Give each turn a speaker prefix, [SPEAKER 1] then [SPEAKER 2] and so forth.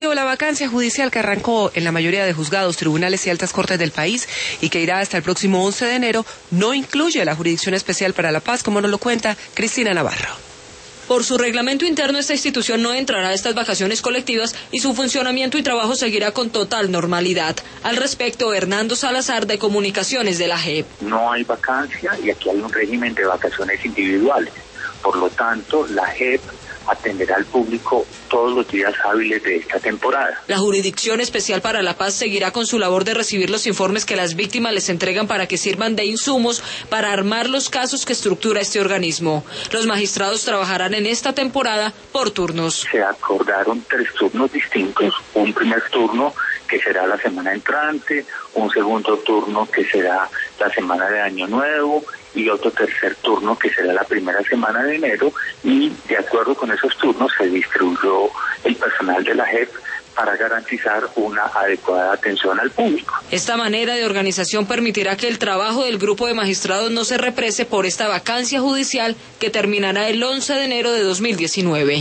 [SPEAKER 1] La vacancia judicial que arrancó en la mayoría de juzgados, tribunales y altas cortes del país y que irá hasta el próximo 11 de enero no incluye la Jurisdicción Especial para la Paz, como nos lo cuenta Cristina Navarro.
[SPEAKER 2] Por su reglamento interno, esta institución no entrará a estas vacaciones colectivas y su funcionamiento y trabajo seguirá con total normalidad. Al respecto, Hernando Salazar, de Comunicaciones de la JEP.
[SPEAKER 3] No hay vacancia y aquí hay un régimen de vacaciones individuales. Por lo tanto, la JEP atenderá al público todos los días hábiles de esta temporada.
[SPEAKER 2] La Jurisdicción Especial para la Paz seguirá con su labor de recibir los informes que las víctimas les entregan para que sirvan de insumos para armar los casos que estructura este organismo. Los magistrados trabajarán en esta temporada por turnos.
[SPEAKER 3] Se acordaron 3 turnos distintos, un primer turno que será la semana entrante, un segundo turno que será la semana de Año Nuevo y otro tercer turno que será la primera semana de enero, y de acuerdo con esos turnos se distribuyó el personal de la JEP para garantizar una adecuada atención al público.
[SPEAKER 2] Esta manera de organización permitirá que el trabajo del grupo de magistrados no se represe por esta vacancia judicial que terminará el 11 de enero de 2019.